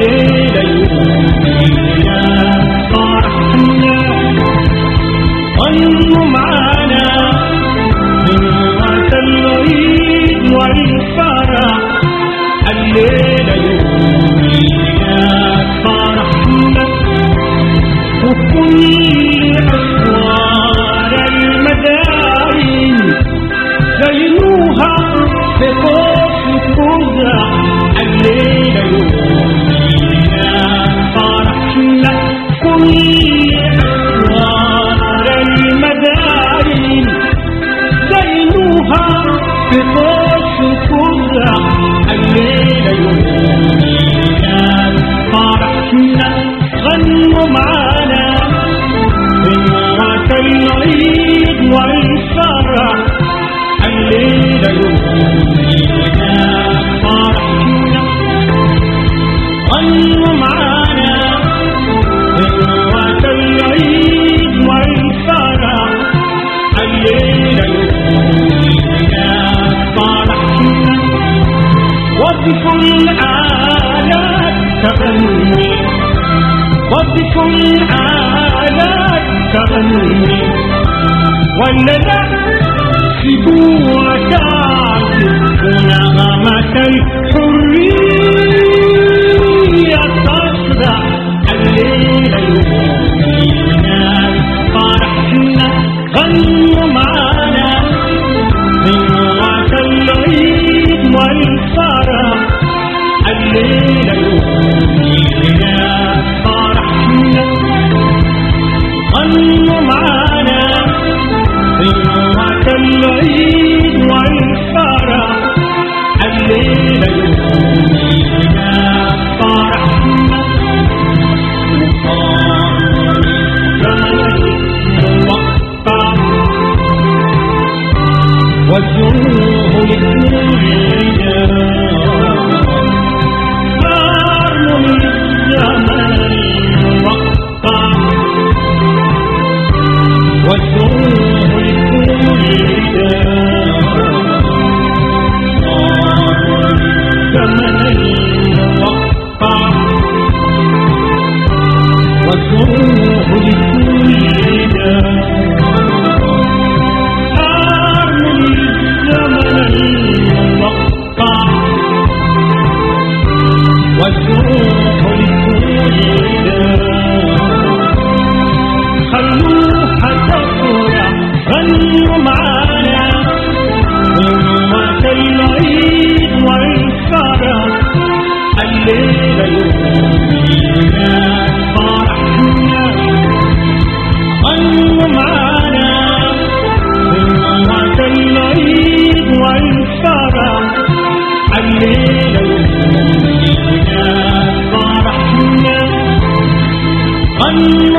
الليلة يومنا فرحنا غنوا معانا غنوة العيد والفرح الليلة يومنا فرحنا وكل أسوار المداين زينوها في طوف الفزع الليلة يومنا فرحنا كل أسوار المداين زينوها في طوف الفزع الليلة يومنا فرحنا غنوا معانا غنوة العيد والفرح الليلة يومنا فرحنا غنوا معانا غنوة العيد والفرح الليلة يومنا فرحنا وظفوا الآلات تغني وظفوا الآلات تغني ولا لا سيبوها تعزف ونغمة الحرية تصدع الليلة يومنا فرحنا غنوا معانا غنوة العيد والفرح الليلة يومنا فرحنا غنوا معانا غنوة العيد والفرح الليلة يومنا فرحنا وجوه لكل صاروا للزمن المقطع وجوه لكل صاروا للزمن المقطع وجوه لكل والجروح لكل خلوها تفرح غنوا معانا غنوة العيد والفرح الليلة يومنا فرحنا غنوا معانا غنوة العيد والفرح الليلة يومنا فرحنا غنوا